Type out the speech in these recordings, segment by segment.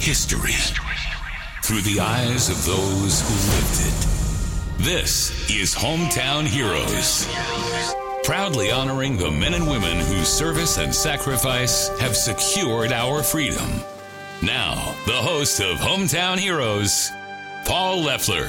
History through the eyes of those who lived it. This is Hometown Heroes. Proudly honoring the men and women whose service and sacrifice have secured our freedom. Now, the host of Hometown Heroes, Paul Leffler.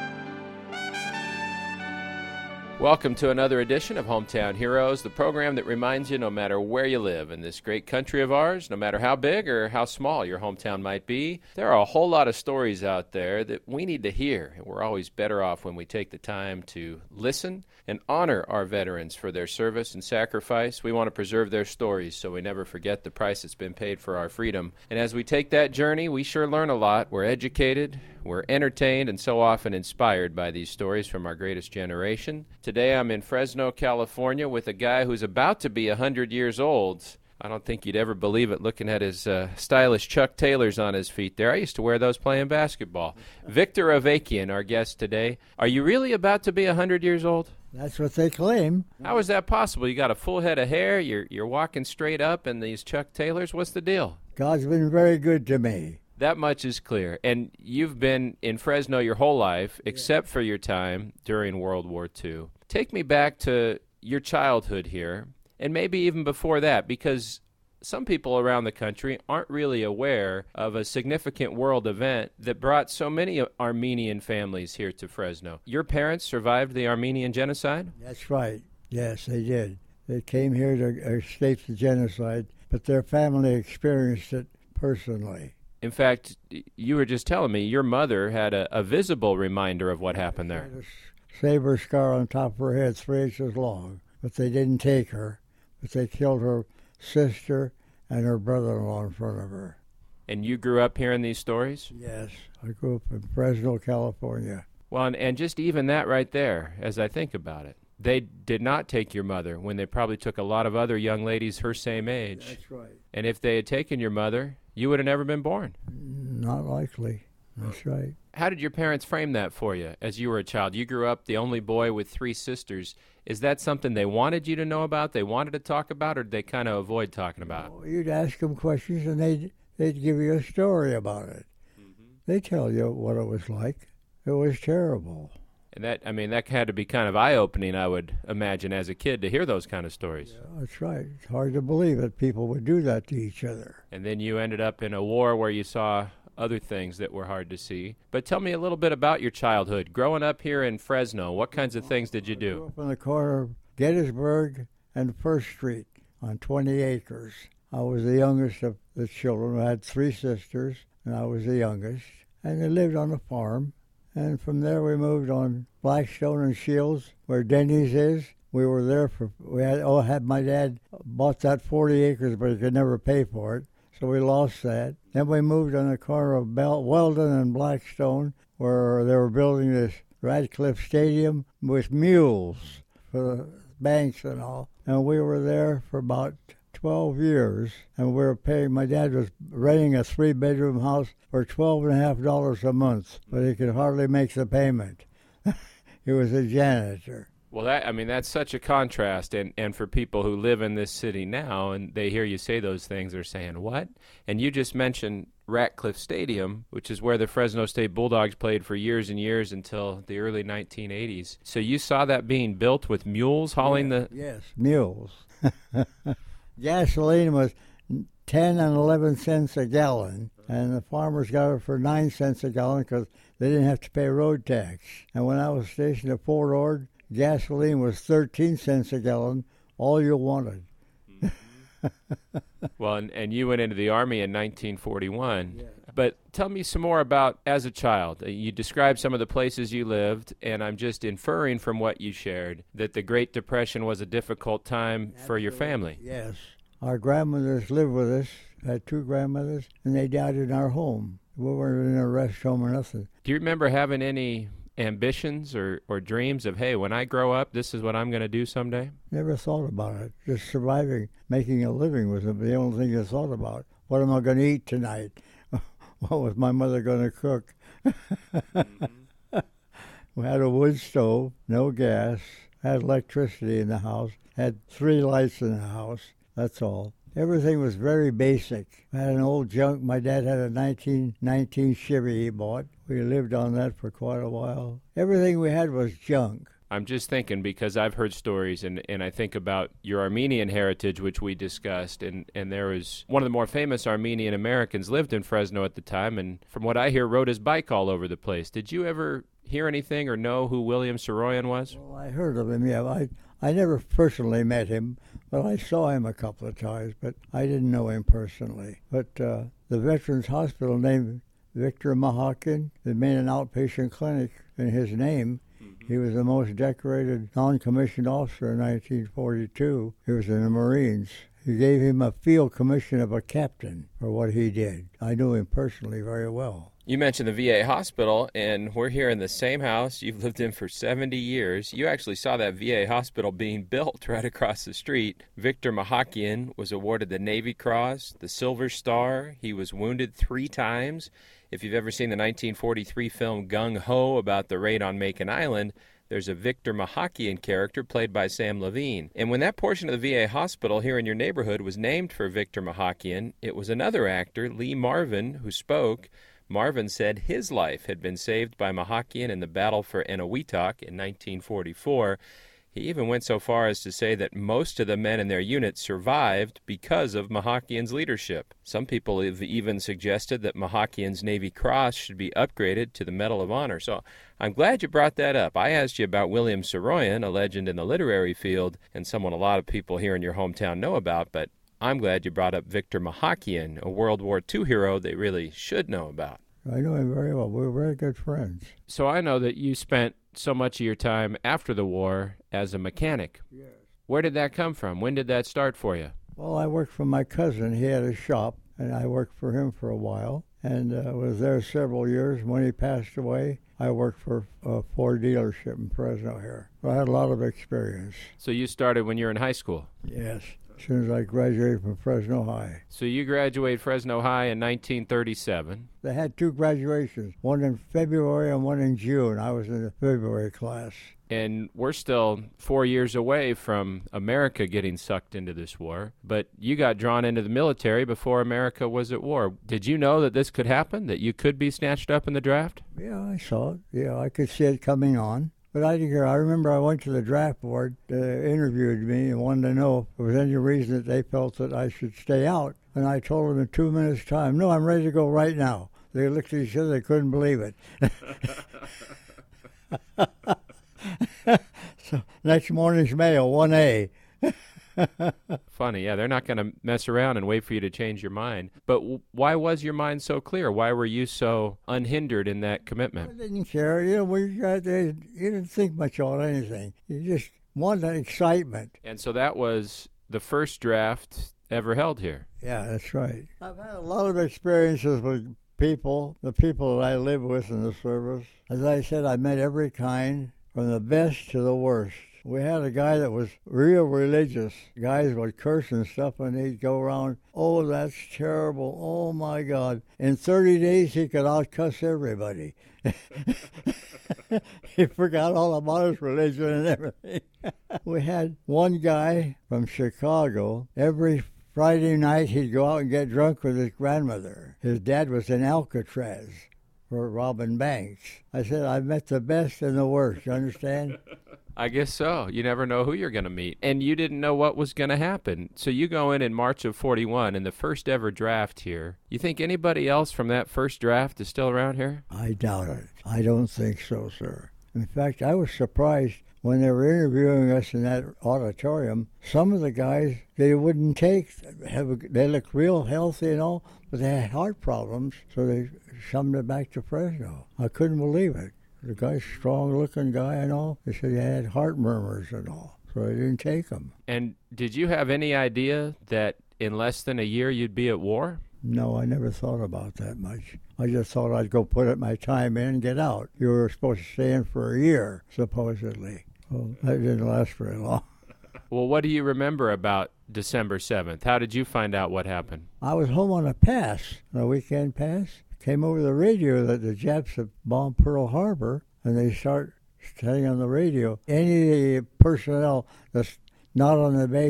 Welcome to another edition of Hometown Heroes, the program that reminds you no matter where you live in this great country of ours, no matter how big or how small your hometown might be, there are a whole lot of stories out there that we need to hear, and we're always better off when we take the time to listen and honor our veterans for their service and sacrifice. We want to preserve their stories so we never forget the price that's been paid for our freedom. And as we take that journey, we sure learn a lot. We're educated, we're entertained, and so often inspired by these stories from our greatest generation. Today I'm in Fresno, California with a guy who's about to be 100 years old. I don't think you'd ever believe it looking at his stylish Chuck Taylors on his feet there. I used to wear those playing basketball. Victor Avakian, our guest today. Are you really about to be 100 years old? That's what they claim. How is that possible? You got a full head of hair, you're walking straight up in these Chuck Taylors. What's the deal? God's been very good to me. That much is clear. And you've been in Fresno your whole life, except for your time during World War II. Take me back to your childhood here, and maybe even before that, because some people around the country aren't really aware of a significant world event that brought so many Armenian families here to Fresno. Your parents survived the Armenian genocide? That's right. Yes, they did. They came here to escape the genocide, but their family experienced it personally. In fact, you were just telling me your mother had a visible reminder of what happened there. She had a saber scar on top of her head 3 inches long, but they didn't take her, but they killed her sister and her brother-in-law in front of her. And you grew up hearing these stories? Yes, I grew up in Fresno, California. Well, and just even that right there, as I think about it, they did not take your mother when they probably took a lot of other young ladies her same age. That's right. And if they had taken your mother, you would have never been born. Not likely. That's right. How did your parents frame that for you as you were a child? You grew up the only boy with 3 sisters. Is that something they wanted you to know about, they wanted to talk about, or did they kind of avoid talking about? Oh, you'd ask them questions, and they'd give you a story about it. Mm-hmm. They'd tell you what it was like. It was terrible. And that had to be kind of eye-opening, I would imagine, as a kid, to hear those kind of stories. Yeah, that's right. It's hard to believe that people would do that to each other. And then you ended up in a war where you saw other things that were hard to see. But tell me a little bit about your childhood. Growing up here in Fresno, what kinds of things did you do? I grew up on the corner of Gettysburg and First Street on 20 acres. I was the youngest of the children. I had 3 sisters, and I was the youngest. And they lived on a farm. And from there we moved on Blackstone and Shields, where Denny's is. We were there my dad bought that 40 acres, but he could never pay for it, so we lost that. Then we moved on the corner of Weldon and Blackstone, where they were building this Radcliffe Stadium with mules for the banks and all. And we were there for about 12 years, and we were paying. My dad was renting a 3-bedroom house for $12.50 a month, but he could hardly make the payment. He was a janitor. Well, that's such a contrast, and for people who live in this city now, and they hear you say those things, they're saying, what? And you just mentioned Ratcliffe Stadium, which is where the Fresno State Bulldogs played for years and years until the early 1980s. So you saw that being built with mules hauling the... Yes, mules. Gasoline was 10 and 11 cents a gallon, and the farmers got it for 9 cents a gallon because they didn't have to pay road tax. And when I was stationed at Fort Ord, gasoline was 13 cents a gallon, all you wanted. Well, and you went into the Army in 1941. Yeah. But tell me some more about, as a child, you described some of the places you lived, and I'm just inferring from what you shared that the Great Depression was a difficult time for your family. Yes. Our grandmothers lived with us, had 2 grandmothers, and they died in our home. We weren't in a rest home or nothing. Do you remember having any ambitions or dreams of, hey, when I grow up, this is what I'm going to do someday? Never thought about it. Just surviving, making a living was the only thing I thought about. What am I going to eat tonight? What was my mother going to cook? We had a wood stove, no gas, had electricity in the house, had 3 lights in the house. That's all. Everything was very basic. I had an old junk. My dad had a 1919 Chevy he bought. We lived on that for quite a while. Everything we had was junk. I'm just thinking because I've heard stories, and I think about your Armenian heritage, which we discussed, and there was one of the more famous Armenian Americans lived in Fresno at the time, and from what I hear, rode his bike all over the place. Did you ever hear anything or know who William Saroyan was? Well, I heard of him, yeah. I never personally met him, but I saw him a couple of times, but I didn't know him personally. But the Veterans Hospital named Victor Mahakian. They made an outpatient clinic in his name. He was the most decorated non-commissioned officer in 1942. He was in the Marines. He gave him a field commission of a captain for what he did. I knew him personally very well. You mentioned the VA hospital, and we're here in the same house you've lived in for 70 years. You actually saw that VA hospital being built right across the street. Victor Mahakian was awarded the Navy Cross, the Silver Star. He was wounded 3 times. If you've ever seen the 1943 film Gung Ho about the raid on Macon Island, there's a Victor Mahakian character played by Sam Levine. And when that portion of the VA hospital here in your neighborhood was named for Victor Mahakian, it was another actor, Lee Marvin, who spoke. Marvin said his life had been saved by Mahakian in the battle for Eniwetok in 1944. He even went so far as to say that most of the men in their unit survived because of Mahakian's leadership. Some people have even suggested that Mahakian's Navy Cross should be upgraded to the Medal of Honor. So I'm glad you brought that up. I asked you about William Saroyan, a legend in the literary field, and someone a lot of people here in your hometown know about, but I'm glad you brought up Victor Mahakian, a World War II hero they really should know about. I know him very well. We were very good friends. So I know that you spent so much of your time after the war as a mechanic. Yes. Where did that come from? When did that start for you? Well, I worked for my cousin. He had a shop, and I worked for him for a while, and was there several years. When he passed away, I worked for a Ford dealership in Fresno here. So I had a lot of experience. So you started when you were in high school? Yes, as soon as I graduated from Fresno High. So you graduated Fresno High in 1937. They had 2 graduations, one in February and one in June. I was in the February class. And we're still 4 years away from America getting sucked into this war. But you got drawn into the military before America was at war. Did you know that this could happen, that you could be snatched up in the draft? Yeah, I saw it. Yeah, I could see it coming on. But I didn't care. I remember I went to the draft board, interviewed me, and wanted to know if there was any reason that they felt that I should stay out. And I told them in 2 minutes' time, no, I'm ready to go right now. They looked at each other, they couldn't believe it. So next morning's mail, 1A. Funny, yeah, they're not going to mess around and wait for you to change your mind. But why was your mind so clear? Why were you so unhindered in that commitment? I didn't care. You know, you didn't think much about anything. You just wanted excitement. And so that was the first draft ever held here. Yeah, that's right. I've had a lot of experiences with people, the people that I live with in the service. As I said, I met every kind, from the best to the worst. We had a guy that was real religious. Guys would curse and stuff, and he'd go around, oh, that's terrible, oh, my God. In 30 days, he could outcuss everybody. He forgot all about his religion and everything. We had one guy from Chicago. Every Friday night, he'd go out and get drunk with his grandmother. His dad was in Alcatraz for robbing banks. I said, I've met the best and the worst, you understand? I guess so. You never know who you're going to meet. And you didn't know what was going to happen. So you go in March of 41 in the first ever draft here. You think anybody else from that first draft is still around here? I doubt it. I don't think so, sir. In fact, I was surprised when they were interviewing us in that auditorium. Some of the guys, they wouldn't take. They looked real healthy and all, but they had heart problems, so they summed it back to Fresno. I couldn't believe it. The guy's strong-looking guy and all. They said he had heart murmurs and all, so they didn't take him. And did you have any idea that in less than a year you'd be at war? No, I never thought about that much. I just thought I'd go put my time in and get out. You were supposed to stay in for a year, supposedly. Well, that didn't last very long. Well, what do you remember about December 7th? How did you find out what happened? I was home on a pass, a weekend pass. Came over the radio that the Japs had bombed Pearl Harbor, and they start saying on the radio, any personnel that's not on the base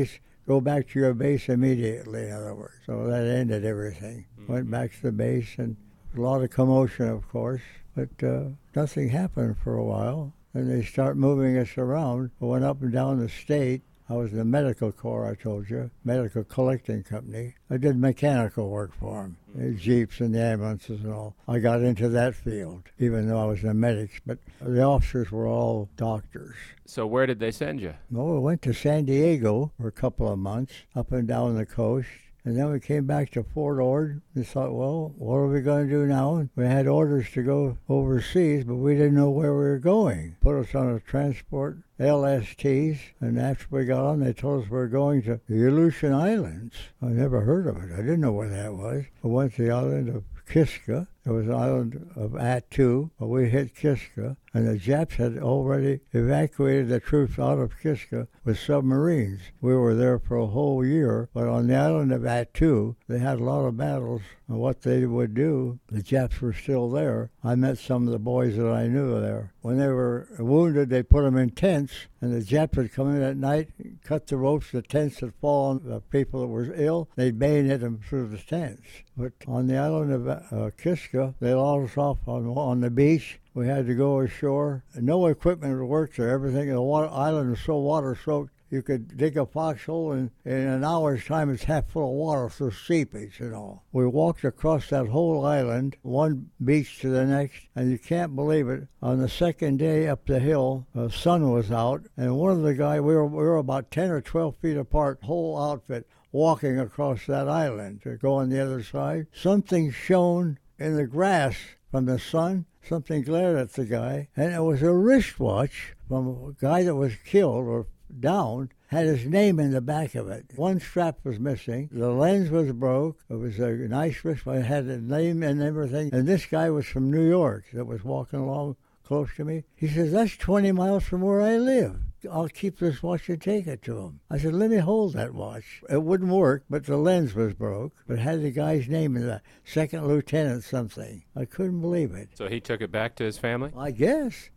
go back to your base immediately, in other words. So that ended everything. Went back to the base, and a lot of commotion, of course, but nothing happened for a while. And they start moving us around. I went up and down the state. I was in the medical corps, I told you, medical collecting company. I did mechanical work for them, the jeeps and the ambulances and all. I got into that field, even though I was a medic, but the officers were all doctors. So where did they send you? Well, we went to San Diego for a couple of months, up and down the coast. And then we came back to Fort Ord. We thought, well, what are we going to do now? And we had orders to go overseas, but we didn't know where we were going. Put us on a transport, LSTs, and after we got on, they told us we were going to the Aleutian Islands. I never heard of it. I didn't know where that was. We went to the island of Kiska. There was an island of Attu, but we hit Kiska, and the Japs had already evacuated the troops out of Kiska with submarines. We were there for a whole year, but on the island of Attu, they had a lot of battles, and what they would do, the Japs were still there. I met some of the boys that I knew there. When they were wounded, they put them in tents, and the Japs would come in at night, cut the ropes, the tents would fall on the people that were ill, they'd bayonet them through the tents. But on the island of Kiska, they locked us off on the beach. We had to go ashore. No equipment would work there. Everything, the island was so water-soaked, you could dig a foxhole, and in an hour's time it's half full of water through seepage and all. We walked across that whole island, one beach to the next, and you can't believe it. On the second day up the hill, the sun was out, and one of the guys, we were about 10 or 12 feet apart, whole outfit, walking across that island to go on the other side. Something shone in the grass from the sun. Something glared at the guy, and it was a wristwatch from a guy that was killed or down, had his name in the back of it. One strap was missing. The lens was broke. It was a nice wristwatch. It had a name and everything. And this guy was from New York that was walking along close to me. He says, "That's 20 miles from where I live. I'll keep this watch and take it to him." I said, "Let me hold that watch." It wouldn't work, but the lens was broke. But it had the guy's name in the second lieutenant something. I couldn't believe it. So he took it back to his family? I guess.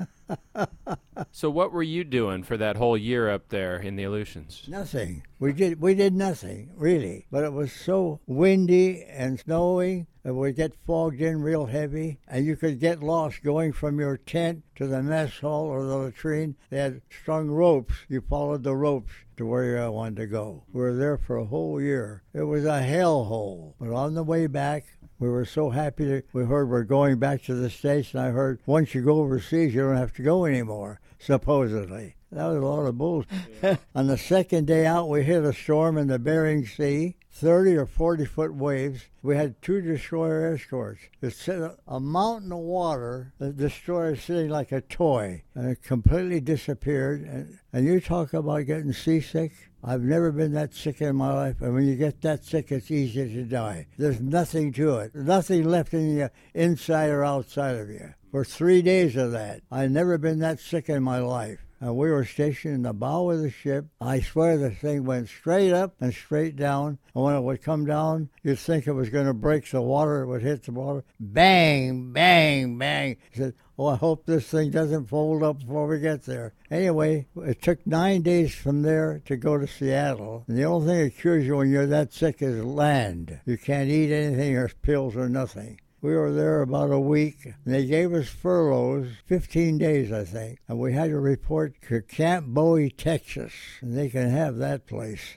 So what were you doing for that whole year up there in the Aleutians? Nothing. We did nothing, really. But it was so windy and snowy, it would get fogged in real heavy, and you could get lost going from your tent to the mess hall or the latrine. They had strung ropes. You followed the ropes to where you wanted to go. We were there for a whole year. It was a hellhole. But on the way back, we were so happy that we heard we're going back to the States, and I heard once you go overseas, you don't have to go anymore, supposedly. That was a lot of bull. Yeah. On the second day out, we hit a storm in the Bering Sea, 30 or 40-foot waves. We had 2 destroyer escorts. It's a mountain of water. The destroyer sitting like a toy, and it completely disappeared. And you talk about getting seasick. I've never been that sick in my life, and when you get that sick, it's easy to die. There's nothing to it. Nothing left in you, inside or outside of you. For 3 days of that, I've never been that sick in my life. And we were stationed in the bow of the ship. I swear the thing went straight up and straight down. And when it would come down, you'd think it was going to break the water. It would hit the water. Bang, bang, bang. I said, "Oh, I hope this thing doesn't fold up before we get there." Anyway, it took 9 days from there to go to Seattle. And the only thing that cures you when you're that sick is land. You can't eat anything or pills or nothing. We were there about a week, and they gave us furloughs, 15 days, I think, and we had to report to Camp Bowie, Texas, and they can have that place.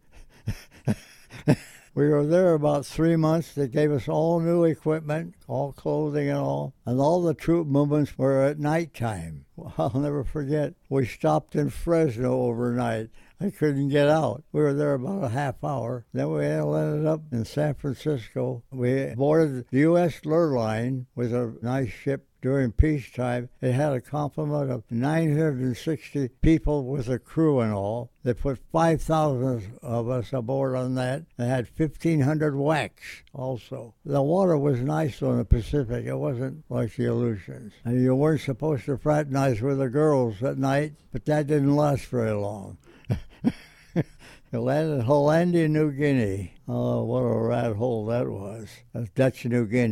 We were there about 3 months. They gave us all new equipment, all clothing and all the troop movements were at nighttime. I'll never forget, we stopped in Fresno overnight. I couldn't get out. We were there about a half hour. Then we ended up in San Francisco. We boarded the U.S. Lurline, was a nice ship during peacetime. It had a complement of 960 people with a crew and all. They put 5,000 of us aboard on that. They had 1,500 whacks also. The water was nice on the Pacific. It wasn't like the Aleutians. And you weren't supposed to fraternize with the girls at night, but that didn't last very long. It landed in Hollandia, New Guinea. Oh, what a rat hole that was. That's Dutch New Guinea.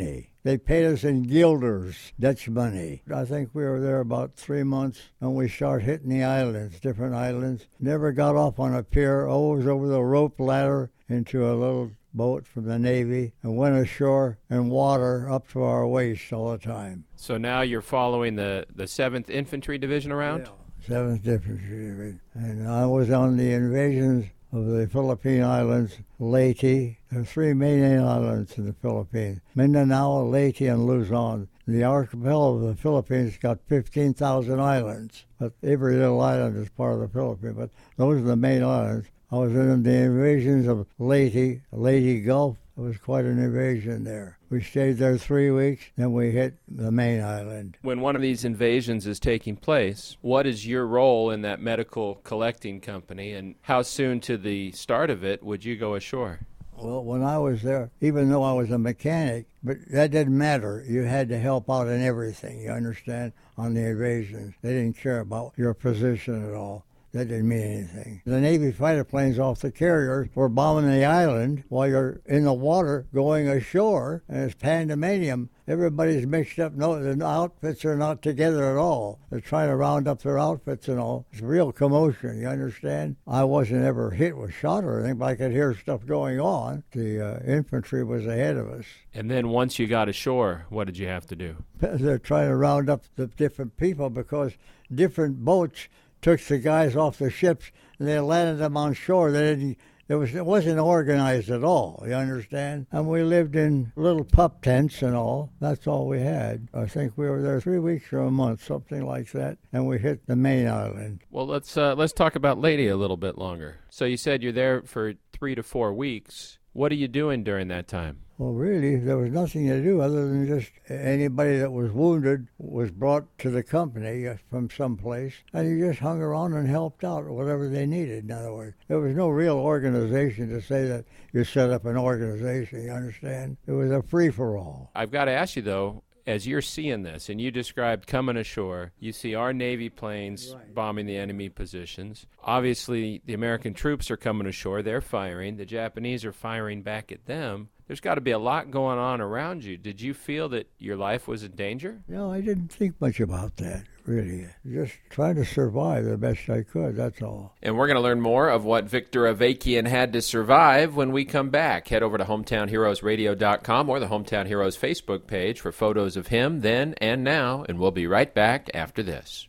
They paid us in guilders, Dutch money. I think we were there about 3 months, and we started hitting the islands, different islands. Never got off on a pier, always over the rope ladder into a little boat from the Navy, and went ashore in water up to our waist all the time. So now you're following the 7th Infantry Division around? Yeah, 7th Infantry Division. And I was on the invasions of the Philippine Islands, Leyte. There are 3 main islands in the Philippines: Mindanao, Leyte, and Luzon. The archipelago of the Philippines got 15,000 islands, but every little island is part of the Philippines. But those are the main islands. I was in the invasions of Leyte Gulf. It was quite an invasion there. We stayed there 3 weeks, then we hit the main island. When one of these invasions is taking place, what is your role in that medical collecting company, and how soon to the start of it would you go ashore? Well, when I was there, even though I was a mechanic, but that didn't matter. You had to help out in everything, you understand, on the invasions. They didn't care about your position at all. That didn't mean anything. The Navy fighter planes off the carriers were bombing the island while you're in the water going ashore, and it's pandemonium. Everybody's mixed up. No, the outfits are not together at all. They're trying to round up their outfits and all. It's real commotion, you understand? I wasn't ever hit with shot or anything, but I could hear stuff going on. The infantry was ahead of us. And then once you got ashore, what did you have to do? They're trying to round up the different people because different boats took the guys off the ships and they landed them on shore. It wasn't organized at all, you understand? And we lived in little pup tents and all. That's all we had. I think we were there 3 weeks or a month, something like that, and we hit the main island. Well, let's talk about Leyte a little bit longer. So you said you're there for 3 to 4 weeks. What are you doing during that time? Well, really, there was nothing to do other than just anybody that was wounded was brought to the company from someplace, and you just hung around and helped out whatever they needed, in other words. There was no real organization to say that you set up an organization, you understand? It was a free-for-all. I've got to ask you, though, as you're seeing this, and you described coming ashore, you see our Navy planes bombing the enemy positions. Obviously, the American troops are coming ashore. They're firing. The Japanese are firing back at them. There's got to be a lot going on around you. Did you feel that your life was in danger? No, I didn't think much about that, really. Just trying to survive the best I could, that's all. And we're going to learn more of what Victor Avakian had to survive when we come back. Head over to HometownHeroesRadio.com or the Hometown Heroes Facebook page for photos of him then and now, and we'll be right back after this.